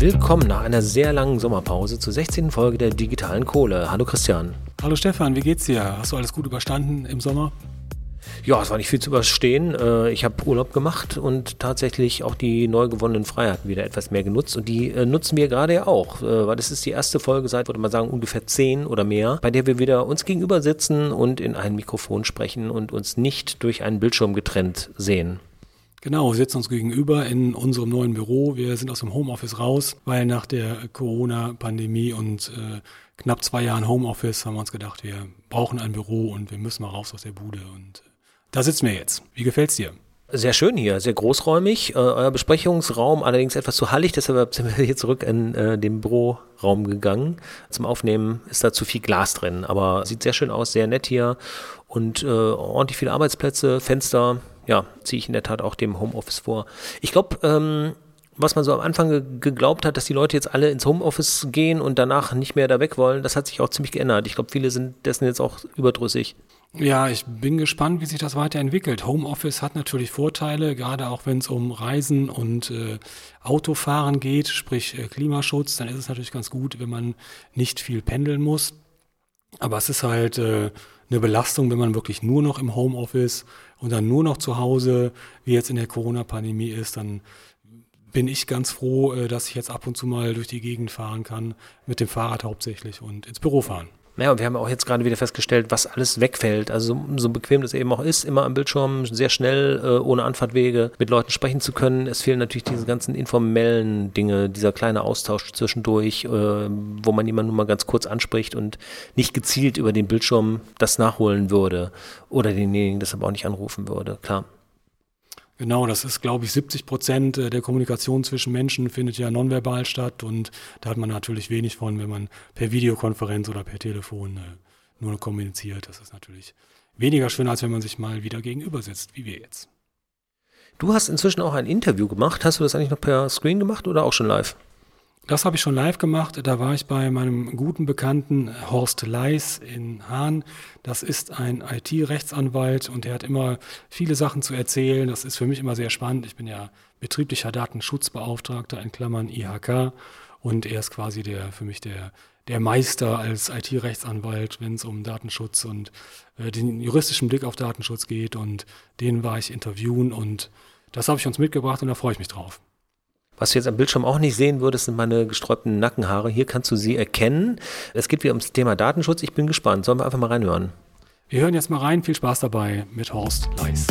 Willkommen nach einer sehr langen Sommerpause zur 16. Folge der Digitalen Kohle. Hallo Christian. Hallo Stefan, wie geht's dir? Hast du alles gut überstanden im Sommer? Ja, es war nicht viel zu überstehen. Ich habe Urlaub gemacht und tatsächlich auch die neu gewonnenen Freiheiten wieder etwas mehr genutzt. Und die nutzen wir gerade ja auch, weil das ist die erste Folge seit, würde man sagen, ungefähr 10 oder mehr, bei der wir wieder uns gegenüber sitzen und in ein Mikrofon sprechen und uns nicht durch einen Bildschirm getrennt sehen. Genau, wir sitzen uns gegenüber in unserem neuen Büro. Wir sind aus dem Homeoffice raus, weil nach der Corona-Pandemie und knapp 2 Jahren Homeoffice haben wir uns gedacht, wir brauchen ein Büro und wir müssen mal raus aus der Bude. Und da sitzen wir jetzt. Wie gefällt's dir? Sehr schön hier, sehr großräumig. Euer Besprechungsraum allerdings etwas zu hallig, deshalb sind wir hier zurück in den Büroraum gegangen. Zum Aufnehmen ist da zu viel Glas drin, aber sieht sehr schön aus, sehr nett hier und ordentlich viele Arbeitsplätze, Fenster. Ja, ziehe ich in der Tat auch dem Homeoffice vor. Ich glaube, was man so am Anfang geglaubt hat, dass die Leute jetzt alle ins Homeoffice gehen und danach nicht mehr da weg wollen, das hat sich auch ziemlich geändert. Ich glaube, viele sind dessen jetzt auch überdrüssig. Ja, ich bin gespannt, wie sich das weiterentwickelt. Homeoffice hat natürlich Vorteile, gerade auch wenn es um Reisen und Autofahren geht, sprich Klimaschutz, dann ist es natürlich ganz gut, wenn man nicht viel pendeln muss. Aber es ist halt eine Belastung, wenn man wirklich nur noch im Homeoffice und dann nur noch zu Hause, wie jetzt in der Corona-Pandemie ist, dann bin ich ganz froh, dass ich jetzt ab und zu mal durch die Gegend fahren kann, mit dem Fahrrad hauptsächlich und ins Büro fahren. Naja, und wir haben auch jetzt gerade wieder festgestellt, was alles wegfällt. Also so bequem das eben auch ist, immer am Bildschirm, sehr schnell, ohne Anfahrtwege mit Leuten sprechen zu können. Es fehlen natürlich diese ganzen informellen Dinge, dieser kleine Austausch zwischendurch, wo man jemanden nur mal ganz kurz anspricht und nicht gezielt über den Bildschirm das nachholen würde oder denjenigen deshalb auch nicht anrufen würde, klar. Genau, das ist, glaube ich, 70% der Kommunikation zwischen Menschen findet ja nonverbal statt und da hat man natürlich wenig von, wenn man per Videokonferenz oder per Telefon nur kommuniziert. Das ist natürlich weniger schön, als wenn man sich mal wieder gegenüber sitzt, wie wir jetzt. Du hast inzwischen auch ein Interview gemacht. Hast du das eigentlich noch per Screen gemacht oder auch schon live? Das habe ich schon live gemacht. Da war ich bei meinem guten Bekannten Horst Leis in Hahn. Das ist ein IT-Rechtsanwalt und der hat immer viele Sachen zu erzählen. Das ist für mich immer sehr spannend. Ich bin ja betrieblicher Datenschutzbeauftragter in Klammern IHK und er ist quasi für mich der Meister als IT-Rechtsanwalt, wenn es um Datenschutz und den juristischen Blick auf Datenschutz geht. Und den war ich interviewen und das habe ich uns mitgebracht und da freue ich mich drauf. Was du jetzt am Bildschirm auch nicht sehen würdest, sind meine gesträubten Nackenhaare. Hier kannst du sie erkennen. Es geht wieder ums Thema Datenschutz. Ich bin gespannt. Sollen wir einfach mal reinhören? Wir hören jetzt mal rein. Viel Spaß dabei mit Horst Leis.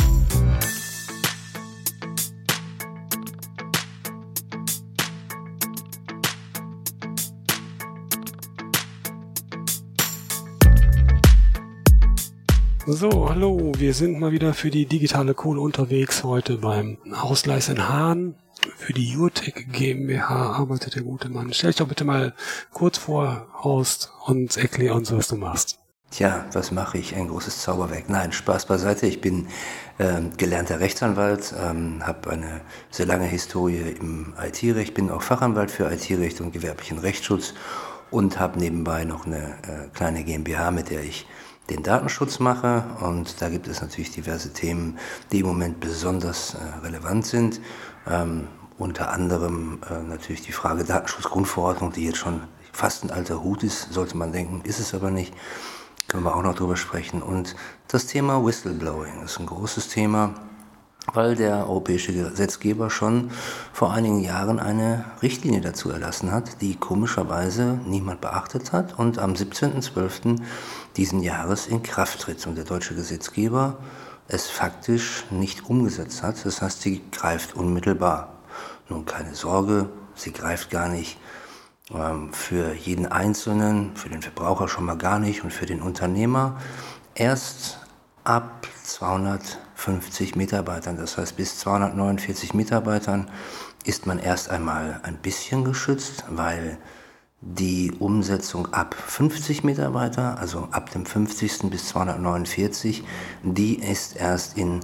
So, hallo. Wir sind mal wieder für die digitale Kohle unterwegs. Heute beim Horst Leis in Hahn. Für die Jurtec GmbH arbeitet der gute Mann. Stell dich doch bitte mal kurz vor, Horst, und erklär uns, was du machst. Tja, was mache ich? Ein großes Zauberwerk. Nein, Spaß beiseite. Ich bin gelernter Rechtsanwalt, habe eine sehr lange Historie im IT-Recht, bin auch Fachanwalt für IT-Recht und gewerblichen Rechtsschutz und habe nebenbei noch eine kleine GmbH, mit der ich den Datenschutz mache. Und da gibt es natürlich diverse Themen, die im Moment besonders relevant sind. Unter anderem natürlich die Frage Datenschutzgrundverordnung, die jetzt schon fast ein alter Hut ist, sollte man denken, ist es aber nicht. Können wir auch noch drüber sprechen. Und das Thema Whistleblowing ist ein großes Thema, weil der europäische Gesetzgeber schon vor einigen Jahren eine Richtlinie dazu erlassen hat, die komischerweise niemand beachtet hat und am 17.12. diesen Jahres in Kraft tritt. Und der deutsche Gesetzgeber es faktisch nicht umgesetzt hat. Das heißt, sie greift unmittelbar. Nun keine Sorge, sie greift gar nicht für jeden Einzelnen, für den Verbraucher schon mal gar nicht und für den Unternehmer erst ab 250 Mitarbeitern. Das heißt, bis 249 Mitarbeitern ist man erst einmal ein bisschen geschützt, weil die Umsetzung ab 50 Mitarbeiter, also ab dem 50. bis 249, die ist erst in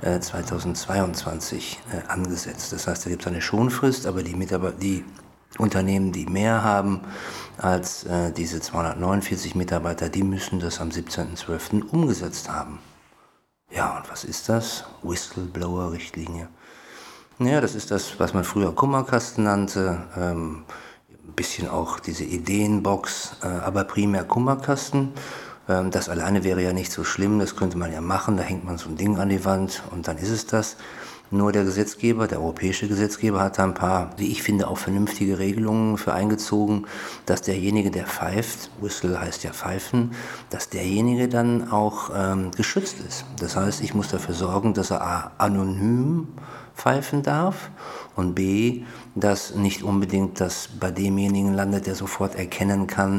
2022 angesetzt. Das heißt, da gibt es eine Schonfrist, aber die Unternehmen, die mehr haben als diese 249 Mitarbeiter, die müssen das am 17.12. umgesetzt haben. Ja, und was ist das? Whistleblower-Richtlinie. Ja, das ist das, was man früher Kummerkasten nannte. Ein bisschen auch diese Ideenbox, aber primär Kummerkasten. Das alleine wäre ja nicht so schlimm, das könnte man ja machen. Da hängt man so ein Ding an die Wand und dann ist es das. Nur der Gesetzgeber, der europäische Gesetzgeber, hat da ein paar, wie ich finde, auch vernünftige Regelungen für eingezogen, dass derjenige, der pfeift, Whistle heißt ja pfeifen, dass derjenige dann auch geschützt ist. Das heißt, ich muss dafür sorgen, dass er A, anonym pfeifen darf und B, dass nicht unbedingt das bei demjenigen landet, der sofort erkennen kann,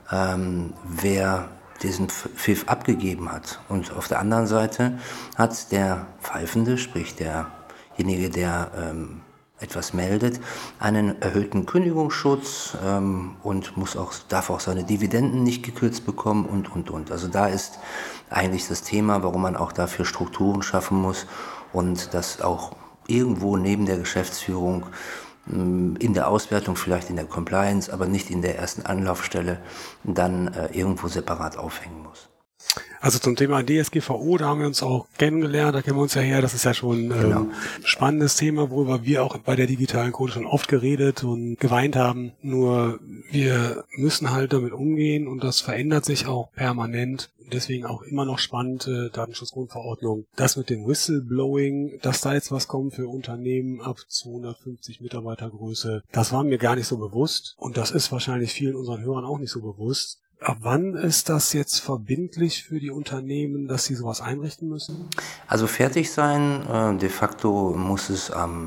wer diesen Pfiff abgegeben hat. Und auf der anderen Seite hat der Pfeifende, sprich derjenige, der etwas meldet, einen erhöhten Kündigungsschutz und darf auch seine Dividenden nicht gekürzt bekommen und. Also da ist eigentlich das Thema, warum man auch dafür Strukturen schaffen muss und das auch irgendwo neben der Geschäftsführung in der Auswertung, vielleicht in der Compliance, aber nicht in der ersten Anlaufstelle, dann irgendwo separat aufhängen muss. Also zum Thema DSGVO, da haben wir uns auch kennengelernt, da kennen wir uns ja her, das ist ja schon ein spannendes Thema, worüber wir auch bei der digitalen Code schon oft geredet und geweint haben. Nur wir müssen halt damit umgehen und das verändert sich auch permanent. Deswegen auch immer noch spannend, Datenschutzgrundverordnung. Das mit dem Whistleblowing, dass da jetzt was kommt für Unternehmen ab 250 Mitarbeitergröße, das war mir gar nicht so bewusst und das ist wahrscheinlich vielen unseren Hörern auch nicht so bewusst. Ab wann ist das jetzt verbindlich für die Unternehmen, dass sie sowas einrichten müssen? Also fertig sein, de facto muss es am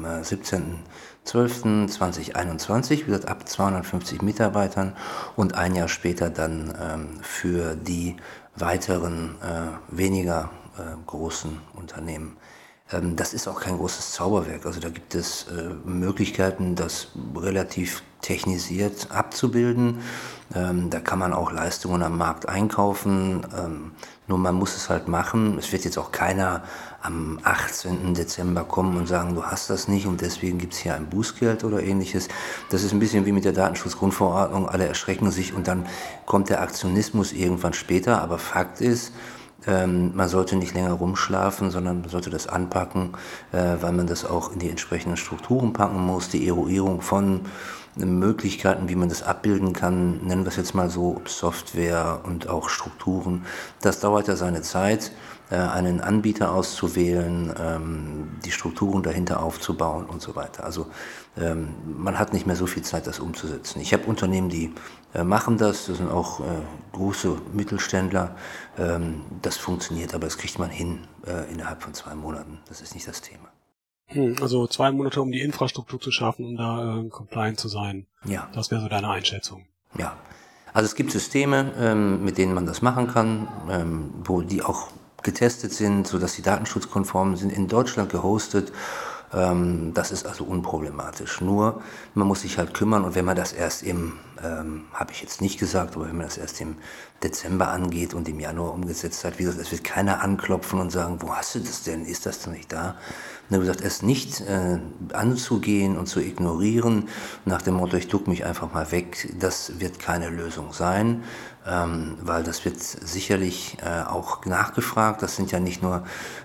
17.12.2021, wie gesagt ab 250 Mitarbeitern und ein Jahr später dann für die weiteren weniger großen Unternehmen. Das ist auch kein großes Zauberwerk. Also da gibt es Möglichkeiten, das relativ technisiert abzubilden. Da kann man auch Leistungen am Markt einkaufen. Nur man muss es halt machen. Es wird jetzt auch keiner am 18. Dezember kommen und sagen, du hast das nicht und deswegen gibt es hier ein Bußgeld oder ähnliches. Das ist ein bisschen wie mit der Datenschutzgrundverordnung. Alle erschrecken sich und dann kommt der Aktionismus irgendwann später. Aber Fakt ist, man sollte nicht länger rumschlafen, sondern man sollte das anpacken, weil man das auch in die entsprechenden Strukturen packen muss. Die Eruierung von Möglichkeiten, wie man das abbilden kann, nennen wir es jetzt mal so, Software und auch Strukturen. Das dauert ja seine Zeit, einen Anbieter auszuwählen, die Strukturen dahinter aufzubauen und so weiter. Also man hat nicht mehr so viel Zeit, das umzusetzen. Ich habe Unternehmen, die machen das sind auch große Mittelständler. Das funktioniert, aber das kriegt man hin innerhalb von 2 Monaten. Das ist nicht das Thema. Also 2 Monate, um die Infrastruktur zu schaffen, um da compliant zu sein. Ja. Das wäre so deine Einschätzung. Ja. Also es gibt Systeme, mit denen man das machen kann, wo die auch getestet sind, sodass sie datenschutzkonform sind, in Deutschland gehostet. Das ist also unproblematisch. Nur, man muss sich halt kümmern und wenn man das erst habe ich jetzt nicht gesagt, aber wenn man das erst im Dezember angeht und im Januar umgesetzt hat, wie gesagt, es wird keiner anklopfen und sagen, wo hast du das denn? Ist das denn nicht da? Und wie gesagt, es nicht anzugehen und zu ignorieren, nach dem Motto, ich duck mich einfach mal weg, das wird keine Lösung sein, weil das wird sicherlich auch nachgefragt. Das sind ja nicht nur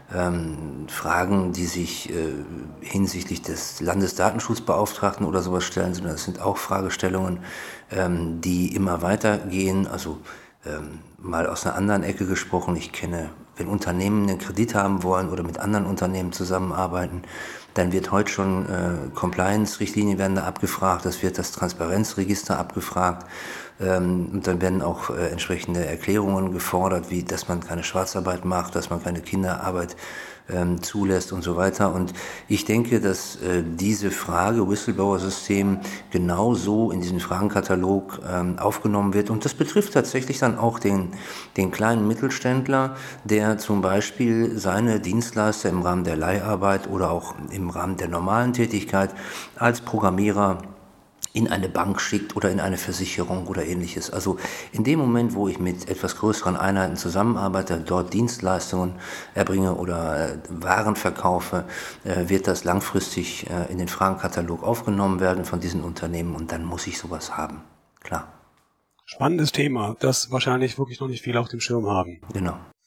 Fragen, die sich hinsichtlich des Landesdatenschutzbeauftragten oder sowas stellen, sondern das sind auch Fragestellungen, die immer weitergehen. Also mal aus einer anderen Ecke gesprochen, ich kenne, wenn Unternehmen einen Kredit haben wollen oder mit anderen Unternehmen zusammenarbeiten, dann wird heute schon Compliance-Richtlinien werden da abgefragt, das wird das Transparenzregister abgefragt und dann werden auch entsprechende Erklärungen gefordert, wie dass man keine Schwarzarbeit macht, dass man keine Kinderarbeit zulässt und so weiter. Und ich denke, dass diese Frage Whistleblower-System genauso in diesen Fragenkatalog aufgenommen wird. Und das betrifft tatsächlich dann auch den kleinen Mittelständler, der zum Beispiel seine Dienstleister im Rahmen der Leiharbeit oder auch im Rahmen der normalen Tätigkeit als Programmierer in eine Bank schickt oder in eine Versicherung oder ähnliches. Also in dem Moment, wo ich mit etwas größeren Einheiten zusammenarbeite, dort Dienstleistungen erbringe oder Waren verkaufe, wird das langfristig in den Fragenkatalog aufgenommen werden von diesen Unternehmen und dann muss ich sowas haben. Klar. Spannendes Thema, das wahrscheinlich wirklich noch nicht viele auf dem Schirm haben. Genau.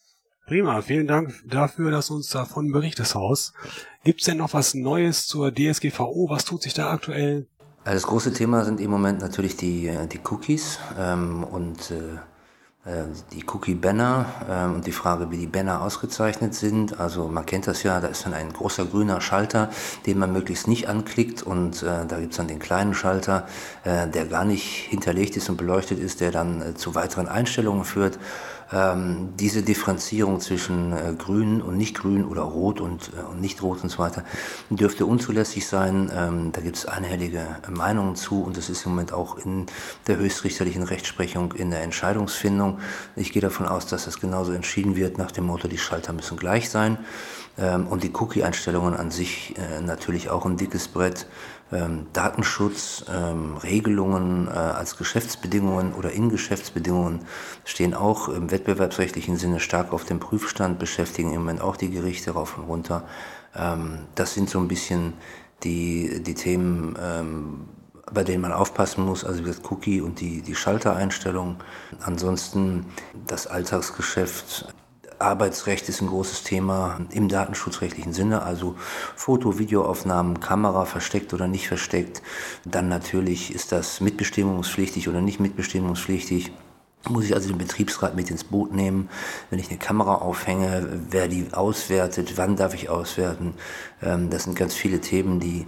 Prima, vielen Dank dafür, dass du uns davon berichtest, Horst. Gibt es denn noch was Neues zur DSGVO? Was tut sich da aktuell? Das große Thema sind im Moment natürlich die Cookies und die Cookie-Banner und die Frage, wie die Banner ausgezeichnet sind. Also man kennt das ja, da ist dann ein großer grüner Schalter, den man möglichst nicht anklickt, und da gibt's dann den kleinen Schalter, der gar nicht hinterlegt ist und beleuchtet ist, der dann zu weiteren Einstellungen führt. Diese Differenzierung zwischen grün und nicht grün oder rot und nicht rot und so weiter dürfte unzulässig sein. Da gibt es einhellige Meinungen zu, und das ist im Moment auch in der höchstrichterlichen Rechtsprechung in der Entscheidungsfindung. Ich gehe davon aus, dass das genauso entschieden wird nach dem Motto, die Schalter müssen gleich sein. Und die Cookie-Einstellungen an sich natürlich auch ein dickes Brett. Datenschutz, Regelungen als Geschäftsbedingungen oder in Geschäftsbedingungen stehen auch im wettbewerbsrechtlichen Sinne stark auf dem Prüfstand, beschäftigen im Moment auch die Gerichte rauf und runter. Das sind so ein bisschen die Themen, bei denen man aufpassen muss, also das Cookie und die Schaltereinstellung. Ansonsten das Alltagsgeschäft. Arbeitsrecht ist ein großes Thema im datenschutzrechtlichen Sinne, also Foto-, Videoaufnahmen, Kamera versteckt oder nicht versteckt. Dann natürlich ist das mitbestimmungspflichtig oder nicht mitbestimmungspflichtig. Muss ich also den Betriebsrat mit ins Boot nehmen, wenn ich eine Kamera aufhänge, wer die auswertet, wann darf ich auswerten. Das sind ganz viele Themen, die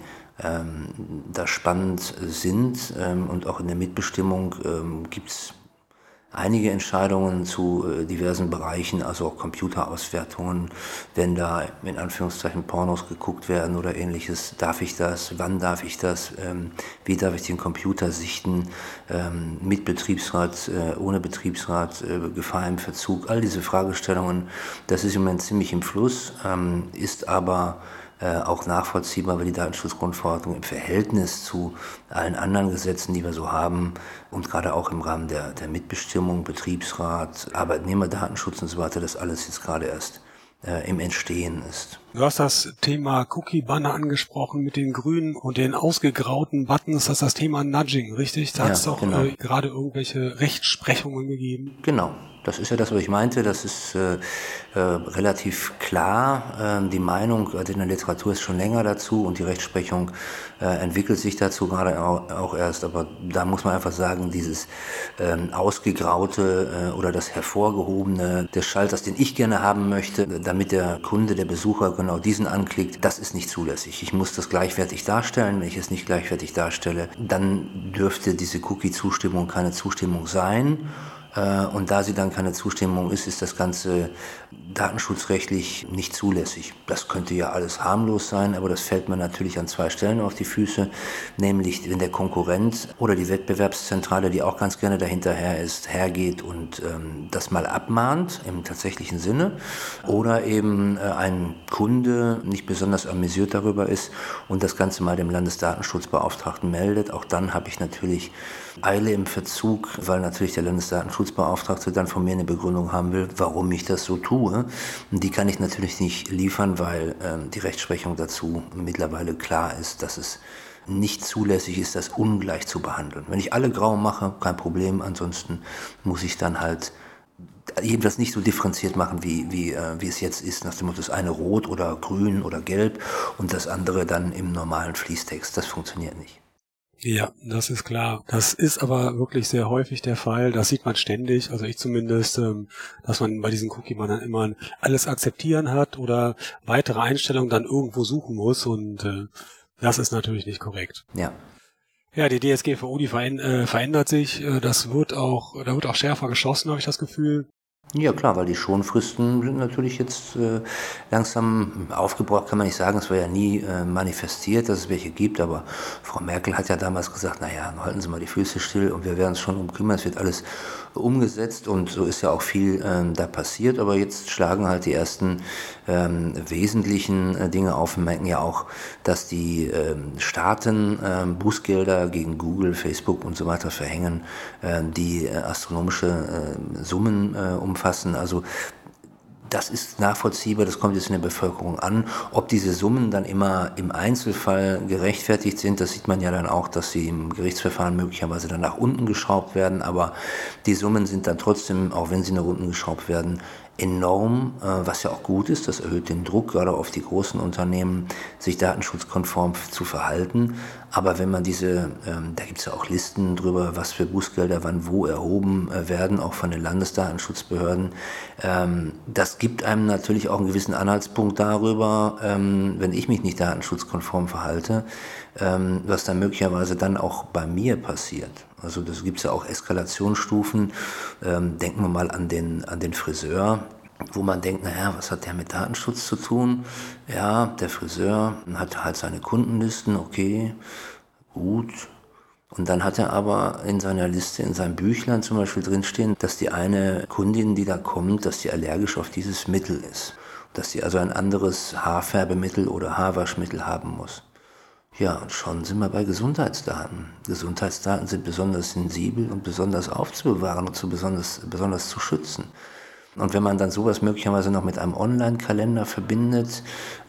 da spannend sind, und auch in der Mitbestimmung gibt's einige Entscheidungen zu diversen Bereichen, also auch Computerauswertungen, wenn da in Anführungszeichen Pornos geguckt werden oder ähnliches. Darf ich das? Wann darf ich das? Wie darf ich den Computer sichten? Mit Betriebsrat, ohne Betriebsrat, Gefahr im Verzug. All diese Fragestellungen, das ist im Moment ziemlich im Fluss, ist aber auch nachvollziehbar, weil die Datenschutzgrundverordnung im Verhältnis zu allen anderen Gesetzen, die wir so haben, und gerade auch im Rahmen der Mitbestimmung, Betriebsrat, Arbeitnehmerdatenschutz und so weiter, das alles jetzt gerade erst im Entstehen ist. Du hast das Thema Cookie-Banner angesprochen mit den grünen und den ausgegrauten Buttons. Das ist das Thema Nudging, richtig? Da hat es doch genau gerade irgendwelche Rechtsprechungen gegeben. Genau. Das ist ja das, was ich meinte. Das ist relativ klar. Die Meinung in der Literatur ist schon länger dazu, und die Rechtsprechung entwickelt sich dazu gerade auch erst. Aber da muss man einfach sagen, dieses ausgegraute oder das hervorgehobene des Schalters, den ich gerne haben möchte, damit der Kunde, der Besucher genau diesen anklickt, das ist nicht zulässig. Ich muss das gleichwertig darstellen. Wenn ich es nicht gleichwertig darstelle, dann dürfte diese Cookie-Zustimmung keine Zustimmung sein. Und da sie dann keine Zustimmung ist, ist das Ganze datenschutzrechtlich nicht zulässig. Das könnte ja alles harmlos sein, aber das fällt mir natürlich an zwei Stellen auf die Füße, nämlich wenn der Konkurrent oder die Wettbewerbszentrale, die auch ganz gerne dahinterher ist, hergeht und das mal abmahnt im tatsächlichen Sinne, oder eben ein Kunde nicht besonders amüsiert darüber ist und das Ganze mal dem Landesdatenschutzbeauftragten meldet. Auch dann habe ich natürlich Eile im Verzug, weil natürlich der Landesdatenschutzbeauftragte dann von mir eine Begründung haben will, warum ich das so tue. Und die kann ich natürlich nicht liefern, weil die Rechtsprechung dazu mittlerweile klar ist, dass es nicht zulässig ist, das ungleich zu behandeln. Wenn ich alle grau mache, kein Problem, ansonsten muss ich dann halt jedenfalls nicht so differenziert machen, wie es jetzt ist, nach dem Motto, das eine rot oder grün oder gelb und das andere dann im normalen Fließtext. Das funktioniert nicht. Ja, das ist klar. Das ist aber wirklich sehr häufig der Fall. Das sieht man ständig, also ich zumindest, dass man bei diesen Cookie-Bannern immer alles akzeptieren hat oder weitere Einstellungen dann irgendwo suchen muss, und das ist natürlich nicht korrekt. Ja. Ja, die DSGVO, die verändert sich. Da wird auch schärfer geschossen, habe ich das Gefühl. Ja klar, weil die Schonfristen sind natürlich jetzt langsam aufgebraucht, kann man nicht sagen. Es war ja nie manifestiert, dass es welche gibt, aber Frau Merkel hat ja damals gesagt, naja, halten Sie mal die Füße still und wir werden uns schon drum kümmern, es wird alles umgesetzt, und so ist ja auch viel da passiert, aber jetzt schlagen halt die ersten wesentlichen Dinge auf. Wir merken ja auch, dass die Staaten Bußgelder gegen Google, Facebook und so weiter verhängen, die astronomische Summen umfassen. Also das ist nachvollziehbar, das kommt jetzt in der Bevölkerung an. Ob diese Summen dann immer im Einzelfall gerechtfertigt sind, das sieht man ja dann auch, dass sie im Gerichtsverfahren möglicherweise dann nach unten geschraubt werden, aber die Summen sind dann trotzdem, auch wenn sie nach unten geschraubt werden, enorm, was ja auch gut ist. Das erhöht den Druck, gerade auf die großen Unternehmen, sich datenschutzkonform zu verhalten. Aber wenn man da gibt es ja auch Listen drüber, was für Bußgelder wann wo erhoben werden, auch von den Landesdatenschutzbehörden. Das gibt einem natürlich auch einen gewissen Anhaltspunkt darüber, wenn ich mich nicht datenschutzkonform verhalte, was dann möglicherweise dann auch bei mir passiert. Also das gibt es ja auch Eskalationsstufen. Denken wir mal an den Friseur, wo man denkt, naja, was hat der mit Datenschutz zu tun? Ja, der Friseur hat halt seine Kundenlisten, okay, gut. Und dann hat er aber in seiner Liste, in seinem Büchlein zum Beispiel drinstehen, dass die eine Kundin, die da kommt, dass die allergisch auf dieses Mittel ist. Dass sie also ein anderes Haarfärbemittel oder Haarwaschmittel haben muss. Ja, und schon sind wir bei Gesundheitsdaten. Gesundheitsdaten sind besonders sensibel und besonders aufzubewahren und besonders zu schützen. Und wenn man dann sowas möglicherweise noch mit einem Online-Kalender verbindet,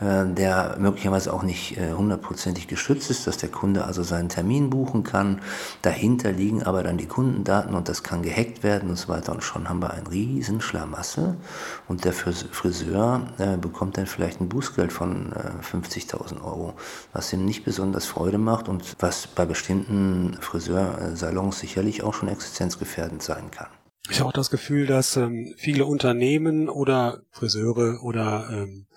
der möglicherweise auch nicht hundertprozentig geschützt ist, dass der Kunde also seinen Termin buchen kann, dahinter liegen aber dann die Kundendaten und das kann gehackt werden und so weiter und schon haben wir einen riesen Schlamassel und der Friseur bekommt dann vielleicht ein Bußgeld von 50.000 €, was ihm nicht besonders Freude macht und was bei bestimmten Friseursalons sicherlich auch schon existenzgefährdend sein kann. Ich habe auch das Gefühl, dass viele Unternehmen oder Friseure oder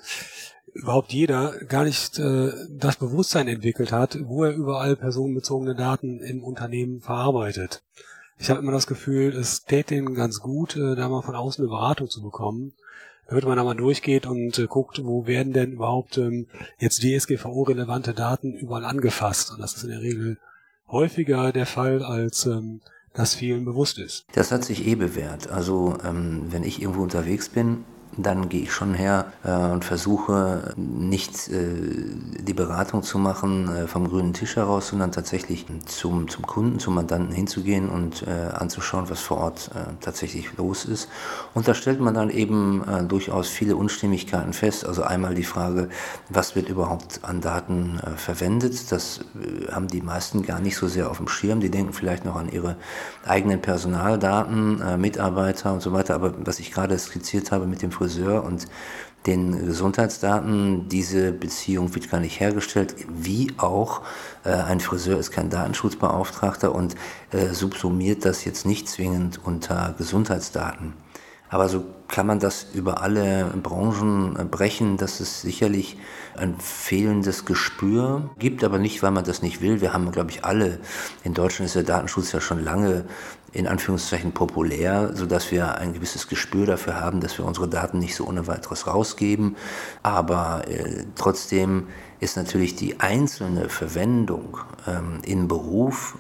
überhaupt jeder gar nicht das Bewusstsein entwickelt hat, wo er überall personenbezogene Daten im Unternehmen verarbeitet. Ich habe immer das Gefühl, es täte ihnen ganz gut, da mal von außen eine Beratung zu bekommen, damit man da mal durchgeht und guckt, wo werden denn überhaupt jetzt DSGVO-relevante Daten überall angefasst. Und das ist in der Regel häufiger der Fall, als das vielen bewusst ist. Das hat sich bewährt. Also wenn ich irgendwo unterwegs bin, dann gehe ich schon her und versuche nicht die Beratung zu machen vom grünen Tisch heraus, sondern tatsächlich zum Kunden, zum Mandanten hinzugehen und anzuschauen, was vor Ort tatsächlich los ist. Und da stellt man dann eben durchaus viele Unstimmigkeiten fest. Also einmal die Frage, was wird überhaupt an Daten verwendet? Das haben die meisten gar nicht so sehr auf dem Schirm. Die denken vielleicht noch an ihre eigenen Personaldaten, Mitarbeiter und so weiter. Aber was ich gerade skizziert habe mit dem Friseur und den Gesundheitsdaten, diese Beziehung wird gar nicht hergestellt, wie auch ein Friseur ist kein Datenschutzbeauftragter und subsumiert das jetzt nicht zwingend unter Gesundheitsdaten. Aber so kann man das über alle Branchen brechen, dass es sicherlich ein fehlendes Gespür gibt, aber nicht, weil man das nicht will. Wir haben, glaube ich, alle, in Deutschland ist der Datenschutz ja schon lange in Anführungszeichen populär, sodass wir ein gewisses Gespür dafür haben, dass wir unsere Daten nicht so ohne weiteres rausgeben. Aber trotzdem ist natürlich die einzelne Verwendung im Beruf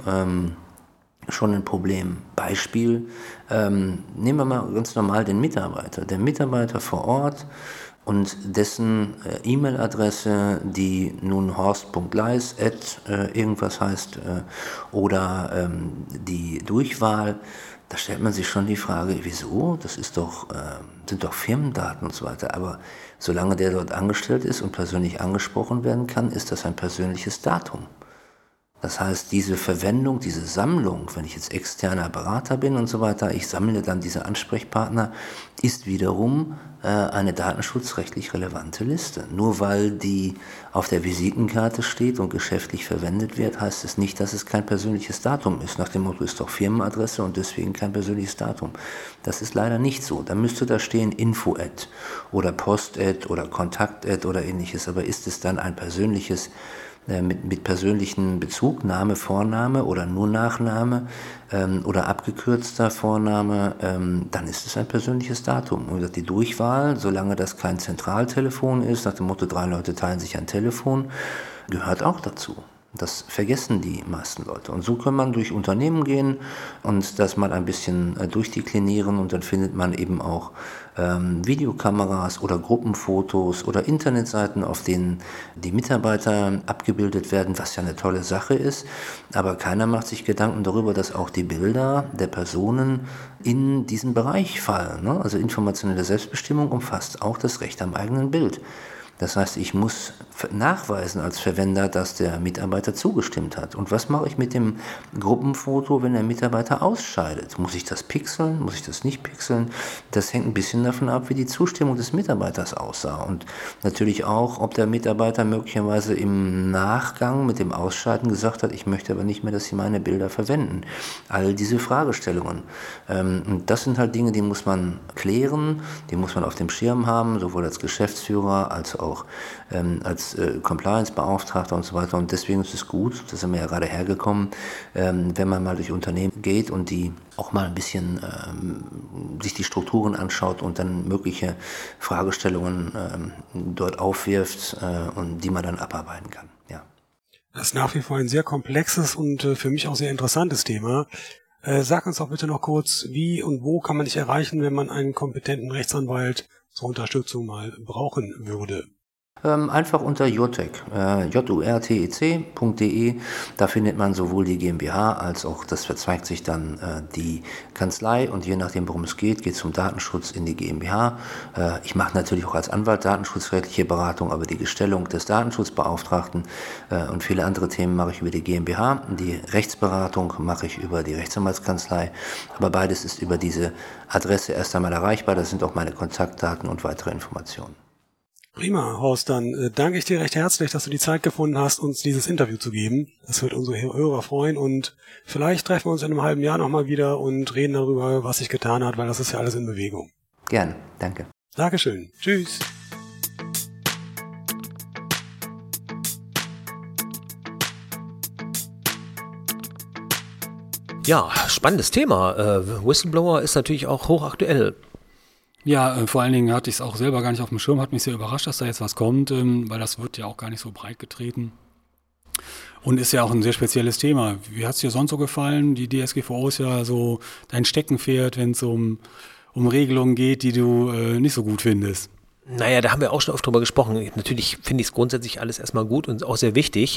schon ein Problem. Beispiel, nehmen wir mal ganz normal den Mitarbeiter. Der Mitarbeiter vor Ort und dessen E-Mail-Adresse, die nun horst.leis@ irgendwas heißt, oder die Durchwahl, da stellt man sich schon die Frage, wieso? Das ist doch, sind doch Firmendaten und so weiter. Aber solange der dort angestellt ist und persönlich angesprochen werden kann, ist das ein persönliches Datum. Das heißt, diese Verwendung, diese Sammlung, wenn ich jetzt externer Berater bin und so weiter, ich sammle dann diese Ansprechpartner, ist wiederum eine datenschutzrechtlich relevante Liste. Nur weil die auf der Visitenkarte steht und geschäftlich verwendet wird, heißt es nicht, dass es kein persönliches Datum ist. Nach dem Motto ist doch Firmenadresse und deswegen kein persönliches Datum. Das ist leider nicht so. Da müsste da stehen Info@ oder Post@ oder Kontakt@ oder ähnliches. Aber ist es dann ein persönliches mit persönlichen Bezug, Name, Vorname oder nur Nachname oder abgekürzter Vorname, dann ist es ein persönliches Datum. Und die Durchwahl, solange das kein Zentraltelefon ist, nach dem Motto 3 Leute teilen sich ein Telefon, gehört auch dazu. Das vergessen die meisten Leute. Und so kann man durch Unternehmen gehen und das mal ein bisschen durchdeklinieren und dann findet man eben auch Videokameras oder Gruppenfotos oder Internetseiten, auf denen die Mitarbeiter abgebildet werden, was ja eine tolle Sache ist. Aber keiner macht sich Gedanken darüber, dass auch die Bilder der Personen in diesen Bereich fallen. Ne? Also informationelle Selbstbestimmung umfasst auch das Recht am eigenen Bild. Das heißt, ich muss nachweisen als Verwender, dass der Mitarbeiter zugestimmt hat. Und was mache ich mit dem Gruppenfoto, wenn der Mitarbeiter ausscheidet? Muss ich das pixeln? Muss ich das nicht pixeln? Das hängt ein bisschen davon ab, wie die Zustimmung des Mitarbeiters aussah. Und natürlich auch, ob der Mitarbeiter möglicherweise im Nachgang mit dem Ausscheiden gesagt hat, ich möchte aber nicht mehr, dass Sie meine Bilder verwenden. All diese Fragestellungen. Und das sind halt Dinge, die muss man klären, die muss man auf dem Schirm haben, sowohl als Geschäftsführer als auch als Compliance-Beauftragter und so weiter. Und deswegen ist es gut, da sind wir ja gerade hergekommen, wenn man mal durch Unternehmen geht und die auch mal ein bisschen sich die Strukturen anschaut und dann mögliche Fragestellungen dort aufwirft und die man dann abarbeiten kann. Ja. Das ist nach wie vor ein sehr komplexes und für mich auch sehr interessantes Thema. Sag uns doch bitte noch kurz, wie und wo kann man dich erreichen, wenn man einen kompetenten Rechtsanwalt zur Unterstützung mal brauchen würde? Einfach unter jurtec, jurtec.de, da findet man sowohl die GmbH als auch, das verzweigt sich dann die Kanzlei und je nachdem, worum es geht, geht es um Datenschutz in die GmbH. Ich mache natürlich auch als Anwalt datenschutzrechtliche Beratung, aber die Gestellung des Datenschutzbeauftragten und viele andere Themen mache ich über die GmbH. Die Rechtsberatung mache ich über die Rechtsanwaltskanzlei, aber beides ist über diese Adresse erst einmal erreichbar. Das sind auch meine Kontaktdaten und weitere Informationen. Prima, Horst, dann danke ich dir recht herzlich, dass du die Zeit gefunden hast, uns dieses Interview zu geben. Das wird unsere Hörer freuen und vielleicht treffen wir uns in einem halben Jahr nochmal wieder und reden darüber, was sich getan hat, weil das ist ja alles in Bewegung. Gerne, danke. Dankeschön. Tschüss. Ja, spannendes Thema. Whistleblower ist natürlich auch hochaktuell. Ja, vor allen Dingen hatte ich es auch selber gar nicht auf dem Schirm, hat mich sehr überrascht, dass da jetzt was kommt, weil das wird ja auch gar nicht so breit getreten. Und ist ja auch ein sehr spezielles Thema. Wie hat es dir sonst so gefallen? Die DSGVO ist ja so dein Steckenpferd, wenn es um Regelungen geht, die du nicht so gut findest. Naja, da haben wir auch schon oft drüber gesprochen. Natürlich finde ich es grundsätzlich alles erstmal gut und auch sehr wichtig.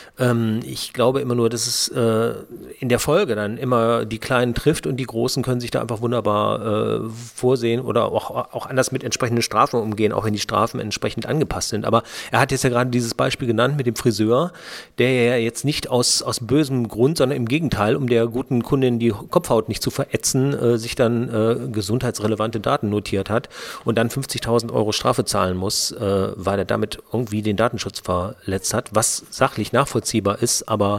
Ich glaube immer nur, dass es in der Folge dann immer die Kleinen trifft und die Großen können sich da einfach wunderbar vorsehen oder auch anders mit entsprechenden Strafen umgehen, auch wenn die Strafen entsprechend angepasst sind. Aber er hat jetzt ja gerade dieses Beispiel genannt mit dem Friseur, der ja jetzt nicht aus bösem Grund, sondern im Gegenteil, um der guten Kundin die Kopfhaut nicht zu verätzen, sich dann gesundheitsrelevante Daten notiert hat und dann 50.000 Euro Strafe zahlen muss, weil er damit irgendwie den Datenschutz verletzt hat, was sachlich nachvollziehbar ist, aber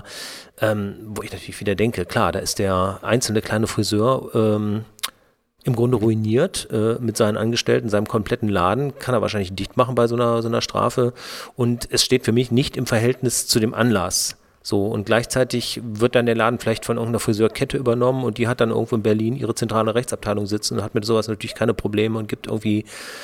wo ich natürlich wieder denke, klar, da ist der einzelne kleine Friseur im Grunde ruiniert mit seinen Angestellten, seinem kompletten Laden, kann er wahrscheinlich dicht machen bei so einer Strafe und es steht für mich nicht im Verhältnis zu dem Anlass. So, und gleichzeitig wird dann der Laden vielleicht von irgendeiner Friseurkette übernommen und die hat dann irgendwo in Berlin ihre zentrale Rechtsabteilung sitzen und hat mit sowas natürlich keine Probleme und gibt irgendwie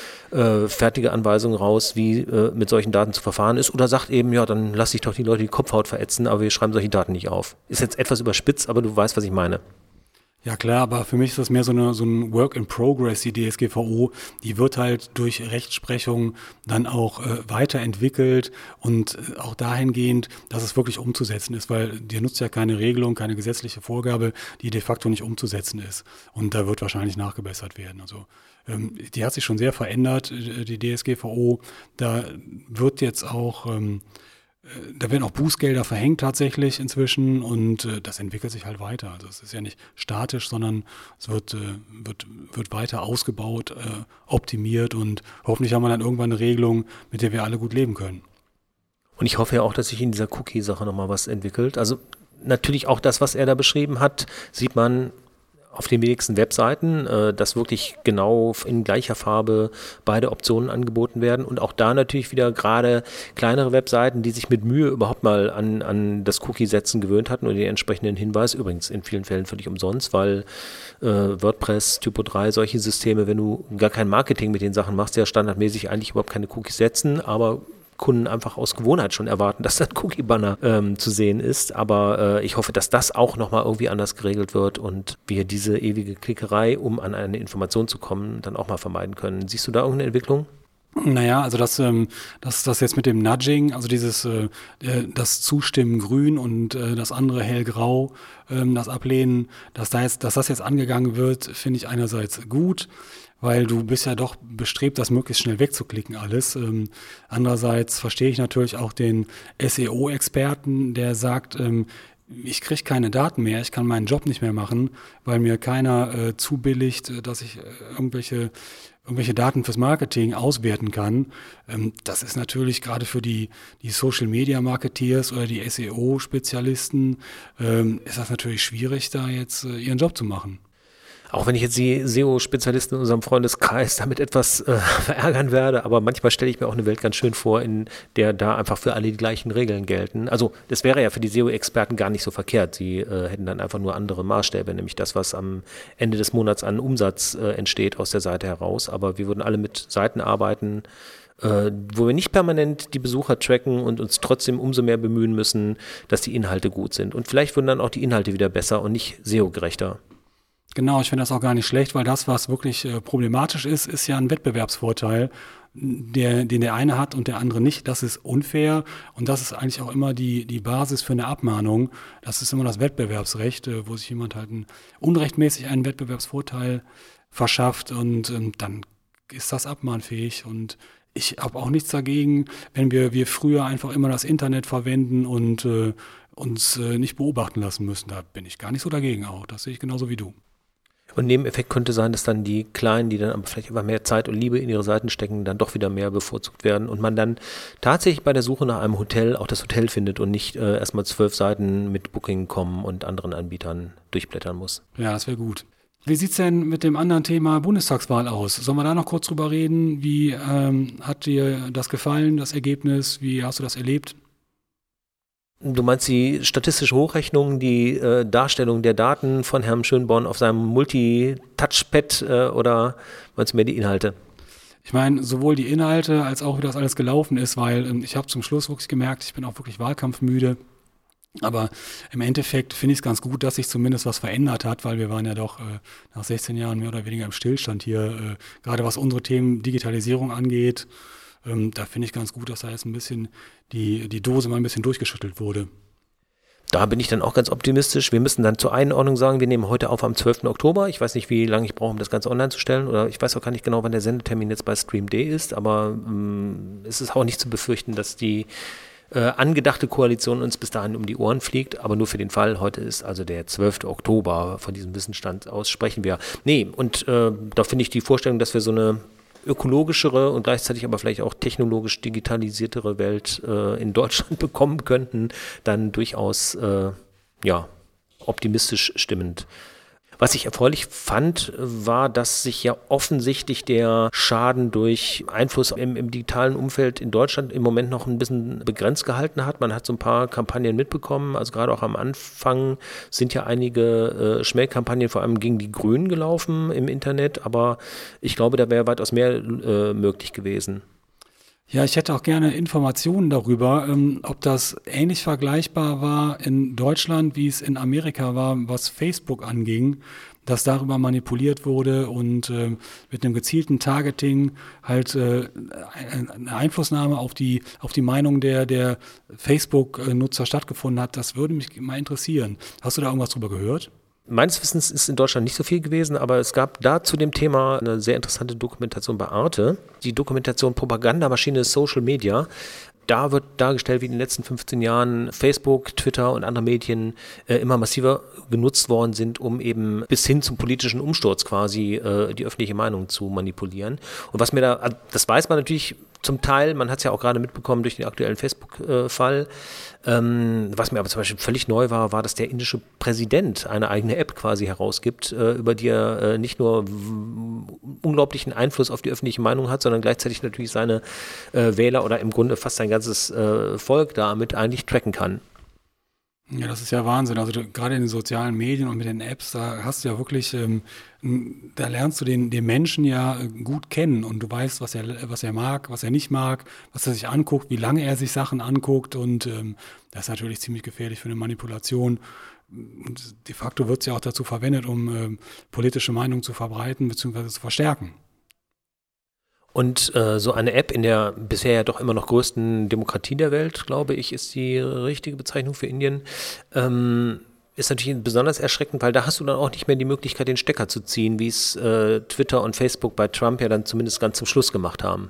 fertige Anweisungen raus, wie mit solchen Daten zu verfahren ist oder sagt eben, ja, dann lasse ich doch die Leute die Kopfhaut verätzen, aber wir schreiben solche Daten nicht auf. Ist jetzt etwas überspitzt, aber du weißt, was ich meine. Ja klar, aber für mich ist das mehr so ein Work in Progress, die DSGVO. Die wird halt durch Rechtsprechung dann auch weiterentwickelt und auch dahingehend, dass es wirklich umzusetzen ist, weil dir nutzt ja keine Regelung, keine gesetzliche Vorgabe, die de facto nicht umzusetzen ist. Und da wird wahrscheinlich nachgebessert werden. Also die hat sich schon sehr verändert, die DSGVO. Da wird jetzt auch da werden auch Bußgelder verhängt tatsächlich inzwischen und das entwickelt sich halt weiter. Also es ist ja nicht statisch, sondern es wird weiter ausgebaut, optimiert und hoffentlich haben wir dann irgendwann eine Regelung, mit der wir alle gut leben können. Und ich hoffe ja auch, dass sich in dieser Cookie-Sache nochmal was entwickelt. Also natürlich auch das, was er da beschrieben hat, sieht man auf den wenigsten Webseiten, dass wirklich genau in gleicher Farbe beide Optionen angeboten werden und auch da natürlich wieder gerade kleinere Webseiten, die sich mit Mühe überhaupt mal an das Cookie-Setzen gewöhnt hatten und den entsprechenden Hinweis, übrigens in vielen Fällen völlig umsonst, weil WordPress, Typo 3, solche Systeme, wenn du gar kein Marketing mit den Sachen machst, ja standardmäßig eigentlich überhaupt keine Cookies setzen, aber Kunden einfach aus Gewohnheit schon erwarten, dass das Cookie-Banner zu sehen ist. Aber ich hoffe, dass das auch nochmal irgendwie anders geregelt wird und wir diese ewige Klickerei, um an eine Information zu kommen, dann auch mal vermeiden können. Siehst du da irgendeine Entwicklung? Naja, also das jetzt mit dem Nudging, also das Zustimmen grün und das andere hellgrau, das Ablehnen, dass das jetzt angegangen wird, finde ich einerseits gut, weil du bist ja doch bestrebt, das möglichst schnell wegzuklicken alles. Andererseits verstehe ich natürlich auch den SEO-Experten, der sagt, ich kriege keine Daten mehr, ich kann meinen Job nicht mehr machen, weil mir keiner zubilligt, dass ich irgendwelche Daten fürs Marketing auswerten kann. Das ist natürlich gerade für die Social-Media-Marketeers oder die SEO-Spezialisten, ist das natürlich schwierig, da jetzt ihren Job zu machen. Auch wenn ich jetzt die SEO-Spezialisten in unserem Freundeskreis damit etwas verärgern werde, aber manchmal stelle ich mir auch eine Welt ganz schön vor, in der da einfach für alle die gleichen Regeln gelten. Also das wäre ja für die SEO-Experten gar nicht so verkehrt. Sie hätten dann einfach nur andere Maßstäbe, nämlich das, was am Ende des Monats an Umsatz entsteht aus der Seite heraus. Aber wir würden alle mit Seiten arbeiten, wo wir nicht permanent die Besucher tracken und uns trotzdem umso mehr bemühen müssen, dass die Inhalte gut sind. Und vielleicht würden dann auch die Inhalte wieder besser und nicht SEO-gerechter. Genau, ich finde das auch gar nicht schlecht, weil das, was wirklich problematisch ist, ist ja ein Wettbewerbsvorteil, den der eine hat und der andere nicht. Das ist unfair und das ist eigentlich auch immer die Basis für eine Abmahnung. Das ist immer das Wettbewerbsrecht, wo sich jemand halt unrechtmäßig einen Wettbewerbsvorteil verschafft und dann ist das abmahnfähig. Und ich habe auch nichts dagegen, wenn wir früher einfach immer das Internet verwenden und uns nicht beobachten lassen müssen. Da bin ich gar nicht so dagegen auch. Das sehe ich genauso wie du. Und Nebeneffekt könnte sein, dass dann die Kleinen, die dann aber vielleicht immer mehr Zeit und Liebe in ihre Seiten stecken, dann doch wieder mehr bevorzugt werden und man dann tatsächlich bei der Suche nach einem Hotel auch das Hotel findet und nicht erstmal 12 Seiten mit Booking.com und anderen Anbietern durchblättern muss. Ja, das wäre gut. Wie sieht's denn mit dem anderen Thema Bundestagswahl aus? Sollen wir da noch kurz drüber reden? Wie hat dir das gefallen, das Ergebnis? Wie hast du das erlebt? Du meinst die statistische Hochrechnung, die Darstellung der Daten von Herrn Schönborn auf seinem Multi-Touchpad oder meinst du mehr die Inhalte? Ich meine, sowohl die Inhalte als auch, wie das alles gelaufen ist, weil ich habe zum Schluss wirklich gemerkt, ich bin auch wirklich wahlkampfmüde. Aber im Endeffekt finde ich es ganz gut, dass sich zumindest was verändert hat, weil wir waren ja doch nach 16 Jahren mehr oder weniger im Stillstand hier, gerade was unsere Themen Digitalisierung angeht. Da finde ich ganz gut, dass da jetzt ein bisschen die Dose mal ein bisschen durchgeschüttelt wurde. Da bin ich dann auch ganz optimistisch. Wir müssen dann zur Einordnung sagen, wir nehmen heute auf am 12. Oktober. Ich weiß nicht, wie lange ich brauche, um das Ganze online zu stellen. Oder ich weiß auch gar nicht genau, wann der Sendetermin jetzt bei Stream.de ist. Aber es ist auch nicht zu befürchten, dass die angedachte Koalition uns bis dahin um die Ohren fliegt. Aber nur für den Fall, heute ist also der 12. Oktober. Von diesem Wissensstand aus sprechen wir. Nee, und da finde ich die Vorstellung, dass wir so eine ökologischere und gleichzeitig aber vielleicht auch technologisch digitalisiertere Welt in Deutschland bekommen könnten, dann durchaus optimistisch stimmend. Was ich erfreulich fand, war, dass sich ja offensichtlich der Schaden durch Einfluss im digitalen Umfeld in Deutschland im Moment noch ein bisschen begrenzt gehalten hat. Man hat so ein paar Kampagnen mitbekommen, also gerade auch am Anfang sind ja einige Schmähkampagnen vor allem gegen die Grünen gelaufen im Internet, aber ich glaube, da wäre weitaus mehr möglich gewesen. Ja, ich hätte auch gerne Informationen darüber, ob das ähnlich vergleichbar war in Deutschland, wie es in Amerika war, was Facebook anging, dass darüber manipuliert wurde und mit einem gezielten Targeting halt eine Einflussnahme auf die Meinung der Facebook-Nutzer stattgefunden hat. Das würde mich mal interessieren. Hast du da irgendwas drüber gehört? Meines Wissens ist in Deutschland nicht so viel gewesen, aber es gab da zu dem Thema eine sehr interessante Dokumentation bei Arte. Die Dokumentation Propagandamaschine Social Media. Da wird dargestellt, wie in den letzten 15 Jahren Facebook, Twitter und andere Medien immer massiver genutzt worden sind, um eben bis hin zum politischen Umsturz quasi die öffentliche Meinung zu manipulieren. Und was mir da, das weiß man natürlich zum Teil, man hat es ja auch gerade mitbekommen durch den aktuellen Facebook-Fall. Was mir aber zum Beispiel völlig neu war, dass der indische Präsident eine eigene App quasi herausgibt, über die er nicht nur unglaublichen Einfluss auf die öffentliche Meinung hat, sondern gleichzeitig natürlich seine Wähler oder im Grunde fast sein ganzes Volk damit eigentlich tracken kann. Ja, das ist ja Wahnsinn. Also gerade in den sozialen Medien und mit den Apps, da hast du ja wirklich, da lernst du den Menschen ja gut kennen und du weißt, was er mag, was er nicht mag, was er sich anguckt, wie lange er sich Sachen anguckt und das ist natürlich ziemlich gefährlich für eine Manipulation. Und de facto wird es ja auch dazu verwendet, um politische Meinungen zu verbreiten bzw. zu verstärken. Und so eine App in der bisher ja doch immer noch größten Demokratie der Welt, glaube ich, ist die richtige Bezeichnung für Indien, ist natürlich besonders erschreckend, weil da hast du dann auch nicht mehr die Möglichkeit, den Stecker zu ziehen, wie es Twitter und Facebook bei Trump ja dann zumindest ganz zum Schluss gemacht haben.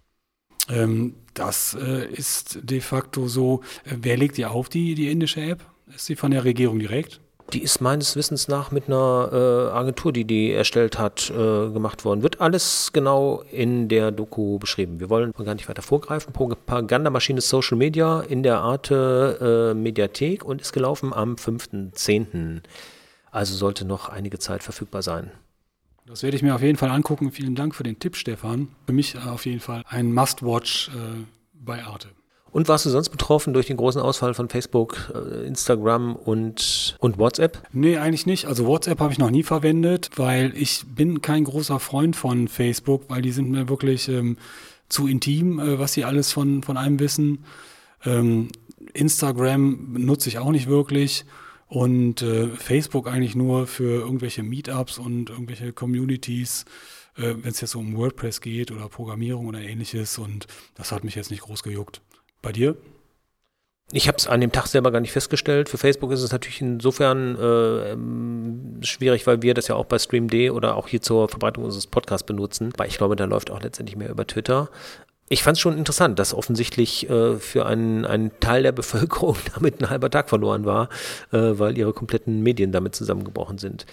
Das ist de facto so. Wer legt die auf, die indische App? Ist sie von der Regierung direkt? Die ist meines Wissens nach mit einer Agentur, die erstellt hat, gemacht worden. Wird alles genau in der Doku beschrieben. Wir wollen gar nicht weiter vorgreifen. Propagandamaschine Social Media in der Arte Mediathek und ist gelaufen am 5.10. Also sollte noch einige Zeit verfügbar sein. Das werde ich mir auf jeden Fall angucken. Vielen Dank für den Tipp, Stefan. Für mich auf jeden Fall ein Must-Watch bei Arte. Und warst du sonst betroffen durch den großen Ausfall von Facebook, Instagram und WhatsApp? Nee, eigentlich nicht. Also WhatsApp habe ich noch nie verwendet, weil ich bin kein großer Freund von Facebook, weil die sind mir wirklich zu intim, was sie alles von einem wissen. Instagram nutze ich auch nicht wirklich und Facebook eigentlich nur für irgendwelche Meetups und irgendwelche Communities, wenn es jetzt so um WordPress geht oder Programmierung oder ähnliches, und das hat mich jetzt nicht groß gejuckt. Bei dir? Ich habe es an dem Tag selber gar nicht festgestellt. Für Facebook ist es natürlich insofern schwierig, weil wir das ja auch bei Stream.de oder auch hier zur Verbreitung unseres Podcasts benutzen. Weil ich glaube, da läuft auch letztendlich mehr über Twitter. Ich fand es schon interessant, dass offensichtlich für einen Teil der Bevölkerung damit ein halber Tag verloren war, weil ihre kompletten Medien damit zusammengebrochen sind.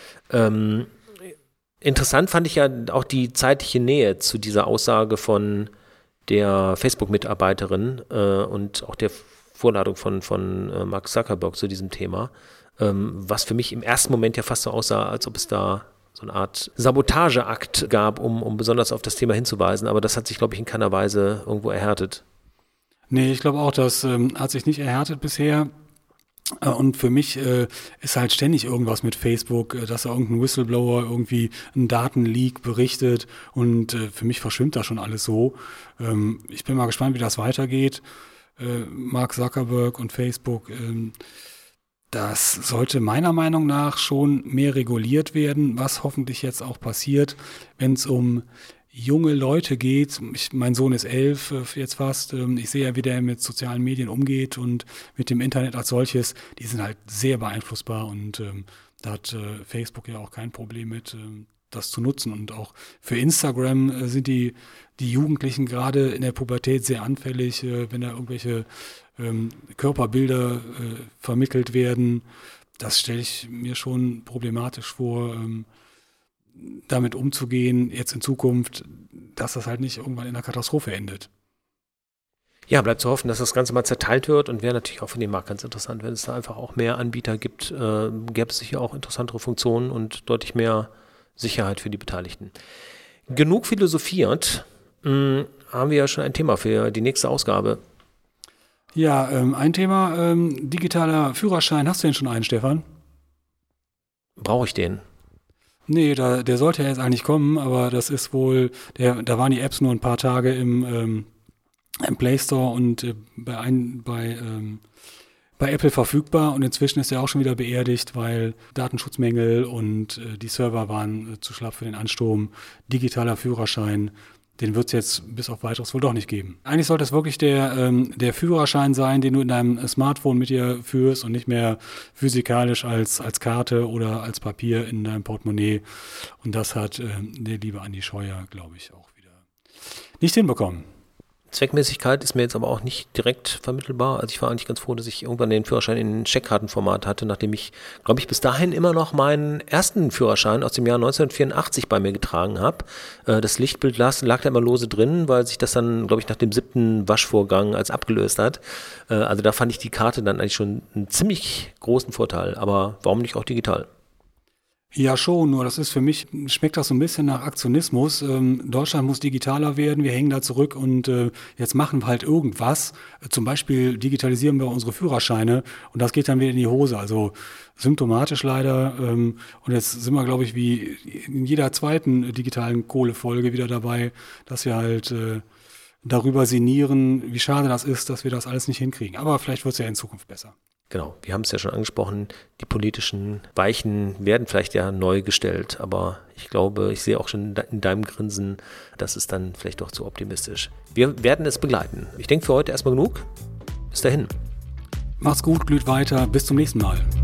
Interessant fand ich ja auch die zeitliche Nähe zu dieser Aussage von der Facebook-Mitarbeiterin und auch der Vorladung von Mark Zuckerberg zu diesem Thema, was für mich im ersten Moment ja fast so aussah, als ob es da so eine Art Sabotageakt gab, um besonders auf das Thema hinzuweisen, aber das hat sich, glaube ich, in keiner Weise irgendwo erhärtet. Nee, ich glaube auch, das hat sich nicht erhärtet bisher. Und für mich ist halt ständig irgendwas mit Facebook, dass da irgendein Whistleblower irgendwie einen Datenleak berichtet, und für mich verschwimmt das schon alles so. Ich bin mal gespannt, wie das weitergeht. Mark Zuckerberg und Facebook, das sollte meiner Meinung nach schon mehr reguliert werden, was hoffentlich jetzt auch passiert, wenn es um junge Leute geht. Mein Sohn ist 11 jetzt fast. Ich sehe ja, wie der mit sozialen Medien umgeht und mit dem Internet als solches. Die sind halt sehr beeinflussbar, und da hat Facebook ja auch kein Problem mit, das zu nutzen. Und auch für Instagram sind die Jugendlichen gerade in der Pubertät sehr anfällig, wenn da irgendwelche Körperbilder vermittelt werden. Das stelle ich mir schon problematisch vor, damit umzugehen, jetzt in Zukunft, dass das halt nicht irgendwann in einer Katastrophe endet. Ja, bleibt zu hoffen, dass das Ganze mal zerteilt wird, und wäre natürlich auch für den Markt ganz interessant, wenn es da einfach auch mehr Anbieter gibt, gäbe es sicher auch interessantere Funktionen und deutlich mehr Sicherheit für die Beteiligten. Genug philosophiert, haben wir ja schon ein Thema für die nächste Ausgabe. Ja, ein Thema, digitaler Führerschein. Hast du denn schon einen, Stefan? Brauche ich den? Nee, der sollte ja jetzt eigentlich kommen, aber das ist wohl, da waren die Apps nur ein paar Tage im Play Store und bei Apple verfügbar, und inzwischen ist er auch schon wieder beerdigt, weil Datenschutzmängel und die Server waren zu schlapp für den Ansturm. Digitaler Führerschein, den wird es jetzt bis auf Weiteres wohl doch nicht geben. Eigentlich sollte es wirklich der Führerschein sein, den du in deinem Smartphone mit dir führst und nicht mehr physikalisch als Karte oder als Papier in deinem Portemonnaie. Und das hat der liebe Andi Scheuer, glaube ich, auch wieder nicht hinbekommen. Zweckmäßigkeit ist mir jetzt aber auch nicht direkt vermittelbar. Also ich war eigentlich ganz froh, dass ich irgendwann den Führerschein in Scheckkartenformat hatte, nachdem ich, glaube ich, bis dahin immer noch meinen ersten Führerschein aus dem Jahr 1984 bei mir getragen habe. Das Lichtbild lag da immer lose drin, weil sich das dann, glaube ich, nach dem 7. Waschvorgang als abgelöst hat. Also da fand ich die Karte dann eigentlich schon einen ziemlich großen Vorteil. Aber warum nicht auch digital? Ja, schon, nur das ist für mich, schmeckt das so ein bisschen nach Aktionismus. Deutschland muss digitaler werden, wir hängen da zurück, und jetzt machen wir halt irgendwas. Zum Beispiel digitalisieren wir unsere Führerscheine, und das geht dann wieder in die Hose. Also symptomatisch leider. Und jetzt sind wir, glaube ich, wie in jeder zweiten digitalen Kohlefolge wieder dabei, dass wir halt darüber sinnieren, wie schade das ist, dass wir das alles nicht hinkriegen. Aber vielleicht wird es ja in Zukunft besser. Genau, wir haben es ja schon angesprochen, die politischen Weichen werden vielleicht ja neu gestellt, aber ich glaube, ich sehe auch schon in deinem Grinsen, das ist dann vielleicht doch zu optimistisch. Wir werden es begleiten. Ich denke für heute erstmal genug. Bis dahin. Macht's gut, glüht weiter, bis zum nächsten Mal.